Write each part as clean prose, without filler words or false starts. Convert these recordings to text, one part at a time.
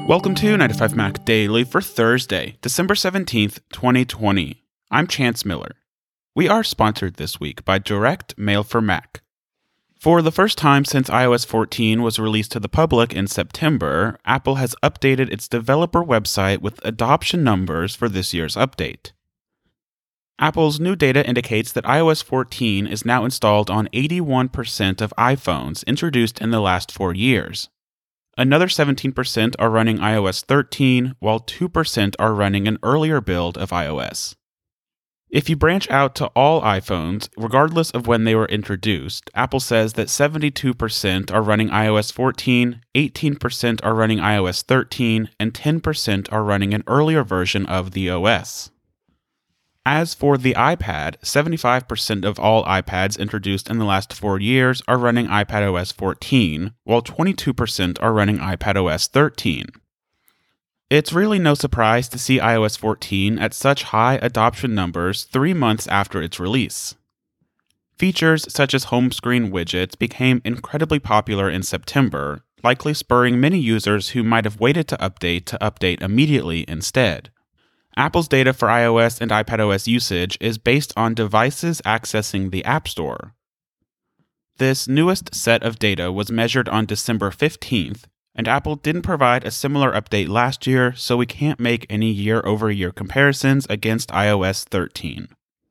Welcome to 95 Mac Daily for Thursday, December 17th, 2020. I'm Chance Miller. We are sponsored this week by Direct Mail for Mac. For the first time since iOS 14 was released to the public in September, Apple has updated its developer website with adoption numbers for this year's update. Apple's new data indicates that iOS 14 is now installed on 81% of iPhones introduced in the last 4 years. Another 17% are running iOS 13, while 2% are running an earlier build of iOS. If you branch out to all iPhones, regardless of when they were introduced, Apple says that 72% are running iOS 14, 18% are running iOS 13, and 10% are running an earlier version of the OS. As for the iPad, 75% of all iPads introduced in the last 4 years are running iPadOS 14, while 22% are running iPadOS 13. It's really no surprise to see iOS 14 at such high adoption numbers 3 months after its release. Features such as home screen widgets became incredibly popular in September, likely spurring many users who might have waited to update immediately instead. Apple's data for iOS and iPadOS usage is based on devices accessing the App Store. This newest set of data was measured on December 15th, and Apple didn't provide a similar update last year, so we can't make any year-over-year comparisons against iOS 13.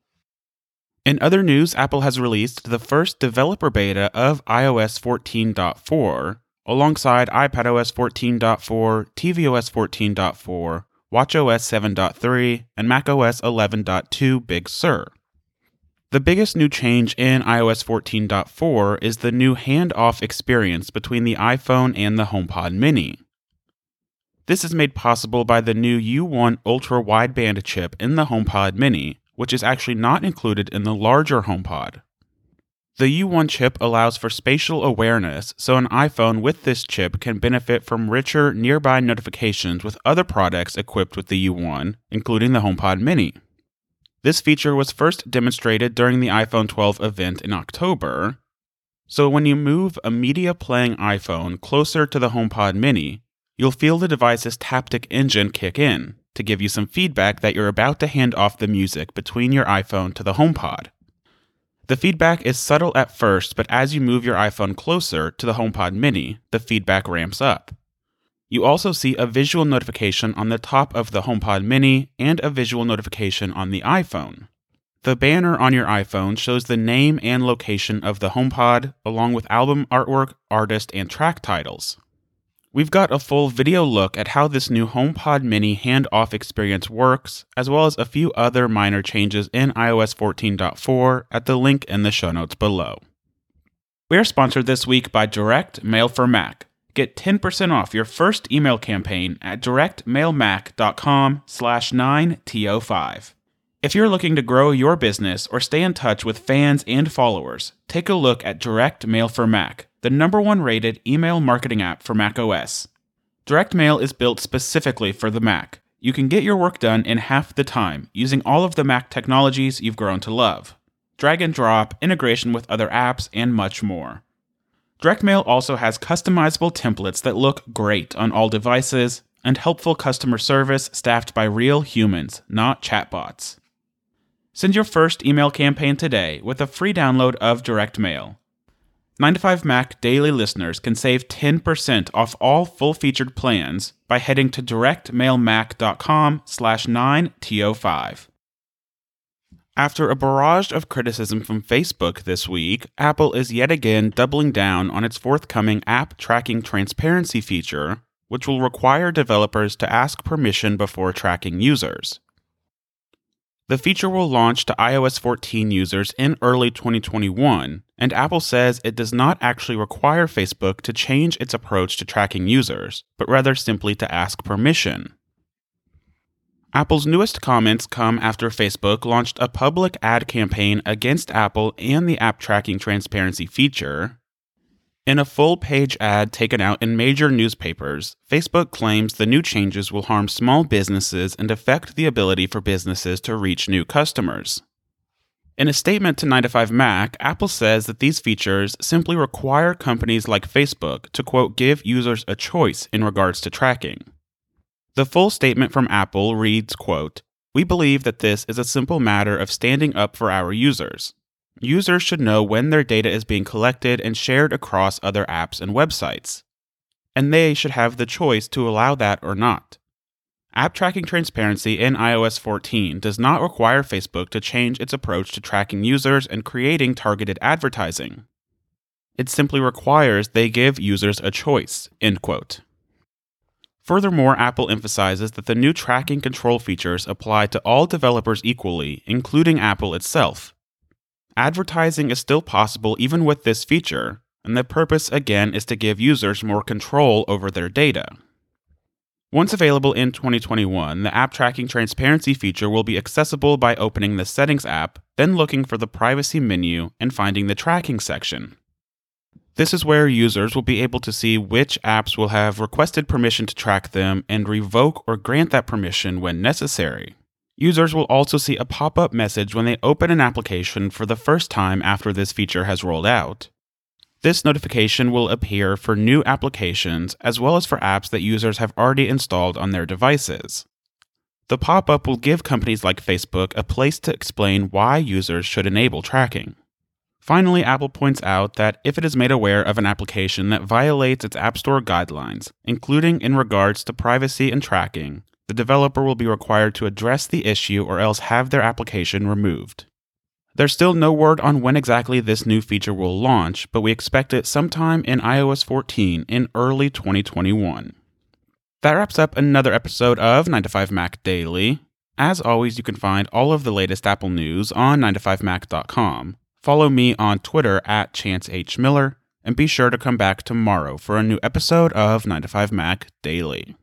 In other news, Apple has released the first developer beta of iOS 14.4, alongside iPadOS 14.4, tvOS 14.4, watchOS 7.3, and macOS 11.2 Big Sur. The biggest new change in iOS 14.4 is the new handoff experience between the iPhone and the HomePod Mini. This is made possible by the new U1 ultra-wideband chip in the HomePod Mini, which is actually not included in the larger HomePod. The U1 chip allows for spatial awareness, so an iPhone with this chip can benefit from richer nearby notifications with other products equipped with the U1, including the HomePod Mini. This feature was first demonstrated during the iPhone 12 event in October, so when you move a media-playing iPhone closer to the HomePod Mini, you'll feel the device's Taptic engine kick in to give you some feedback that you're about to hand off the music between your iPhone to the HomePod. The feedback is subtle at first, but as you move your iPhone closer to the HomePod Mini, the feedback ramps up. You also see a visual notification on the top of the HomePod Mini and a visual notification on the iPhone. The banner on your iPhone shows the name and location of the HomePod, along with album artwork, artist, and track titles. We've got a full video look at how this new HomePod Mini handoff experience works, as well as a few other minor changes in iOS 14.4 at the link in the show notes below. We are sponsored this week by Direct Mail for Mac. Get 10% off your first email campaign at directmailmac.com/9TO5. If you're looking to grow your business or stay in touch with fans and followers, take a look at Direct Mail for Mac, the #1 rated email marketing app for macOS. Direct Mail is built specifically for the Mac. You can get your work done in half the time using all of the Mac technologies you've grown to love. Drag and drop, integration with other apps, and much more. Direct Mail also has customizable templates that look great on all devices, and helpful customer service staffed by real humans, not chatbots. Send your first email campaign today with a free download of Direct Mail. 95 Mac daily listeners can save 10% off all full-featured plans by heading to directmailmac.com/9TO5. After a barrage of criticism from Facebook this week, Apple is yet again doubling down on its forthcoming app tracking transparency feature, which will require developers to ask permission before tracking users. The feature will launch to iOS 14 users in early 2021, and Apple says it does not actually require Facebook to change its approach to tracking users, but rather simply to ask permission. Apple's newest comments come after Facebook launched a public ad campaign against Apple and the app tracking transparency feature. In a full-page ad taken out in major newspapers, Facebook claims the new changes will harm small businesses and affect the ability for businesses to reach new customers. In a statement to 95 Mac, Apple says that these features simply require companies like Facebook to, quote, give users a choice in regards to tracking. The full statement from Apple reads, quote, "We believe that this is a simple matter of standing up for our users. Users should know when their data is being collected and shared across other apps and websites, and they should have the choice to allow that or not. App tracking transparency in iOS 14 does not require Facebook to change its approach to tracking users and creating targeted advertising. It simply requires they give users a choice," end quote. Furthermore, Apple emphasizes that the new tracking control features apply to all developers equally, including Apple itself. Advertising is still possible even with this feature, and the purpose again is to give users more control over their data. Once available in 2021, the app tracking transparency feature will be accessible by opening the Settings app, then looking for the Privacy menu and finding the Tracking section. This is where users will be able to see which apps will have requested permission to track them and revoke or grant that permission when necessary. Users will also see a pop-up message when they open an application for the first time after this feature has rolled out. This notification will appear for new applications as well as for apps that users have already installed on their devices. The pop-up will give companies like Facebook a place to explain why users should enable tracking. Finally, Apple points out that if it is made aware of an application that violates its App Store guidelines, including in regards to privacy and tracking, the developer will be required to address the issue or else have their application removed. There's still no word on when exactly this new feature will launch, but we expect it sometime in iOS 14 in early 2021. That wraps up another episode of 9to5Mac Daily. As always, you can find all of the latest Apple news on 9to5mac.com. Follow me on Twitter at ChanceHMiller, and be sure to come back tomorrow for a new episode of 9to5Mac Daily.